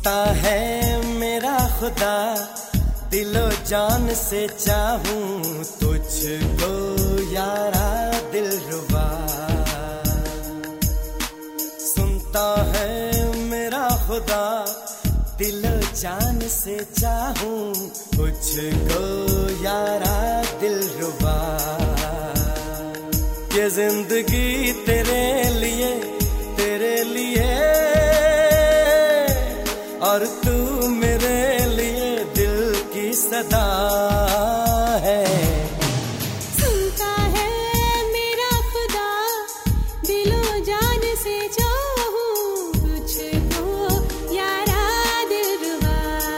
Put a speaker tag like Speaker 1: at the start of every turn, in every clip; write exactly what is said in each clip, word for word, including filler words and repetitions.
Speaker 1: सुनता है मेरा खुदा, दिलो जान से चाहूं तुझको यारा दिलरुबा। सुनता है मेरा खुदा, दिलो जान से चाहूं तुझको यारा दिलरुबा। ये जिंदगी तेरे लिए तेरे लिए और तू मेरे लिए दिल की सदा है।
Speaker 2: सुनता है मेरा खुदा, दिलो जान से चाहूं तुझको यारा दिलरुबा।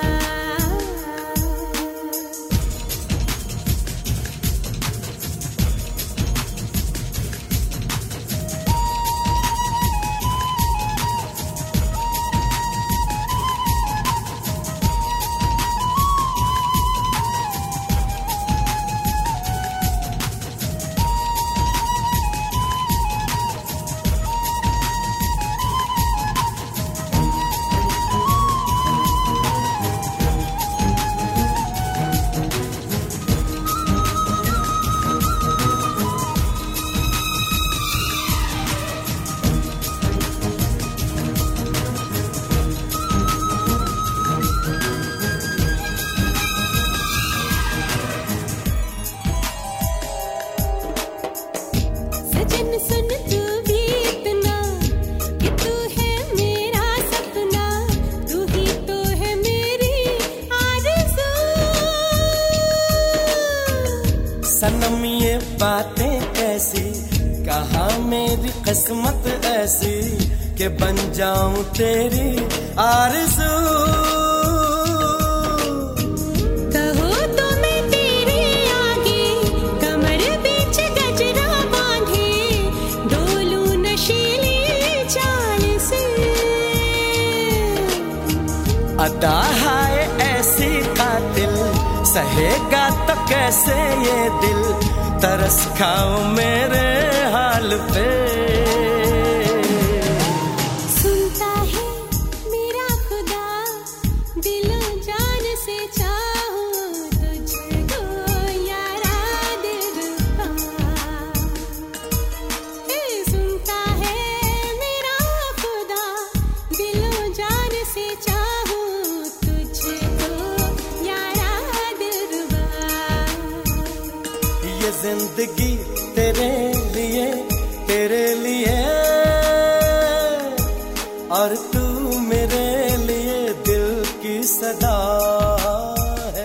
Speaker 2: सुन तू भी इतना कि तू है मेरा सपना, तू ही तो है मेरी आरज़ू।
Speaker 1: सनम ये बातें कैसी, कहाँ मेरी किस्मत ऐसी कि बन जाऊं तेरी आरज़ू। अदा है ऐसी कातिल, सहेगा तो कैसे ये दिल, तरस खाओ मेरे हाल पे।
Speaker 2: सुनता है मेरा खुदा, दिलो जान से चाहूं तुझको यारा दिलरुबा। सुनता है मेरा खुदा, दिलो जान से चाहूं
Speaker 1: जिंदगी तेरे लिए तेरे लिए और तू मेरे लिए दिल की सदा है।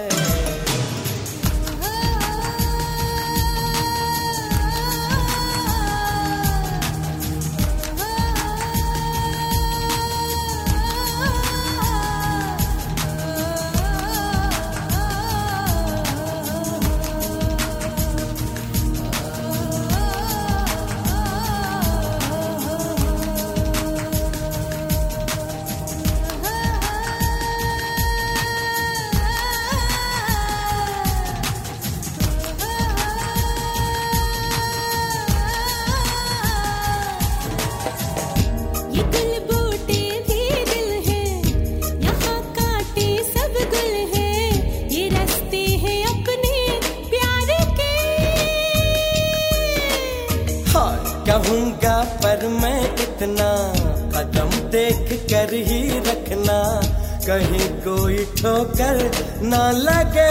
Speaker 1: कहूँगा पर मैं इतना, कदम देख कर ही रखना, कहीं कोई ठोकर ना लगे।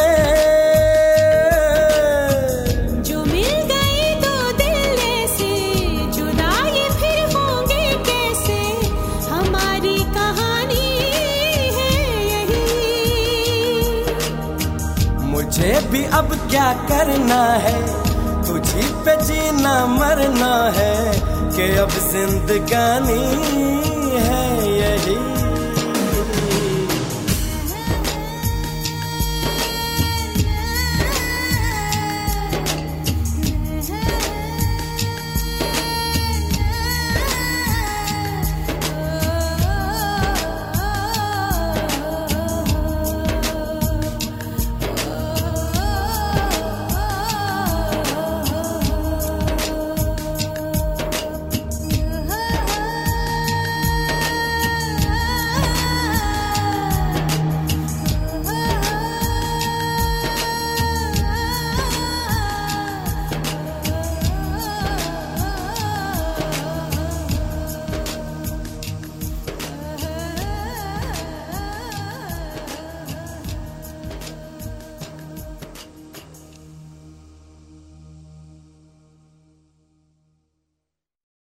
Speaker 2: जो मिल गए दो दिल ऐसे, जुदा ये फिर होंगे कैसे, हमारी कहानी है यही।
Speaker 1: मुझे भी अब क्या करना है, तुझी पे जीना मरना है, कि अब जिंदगानी है यही।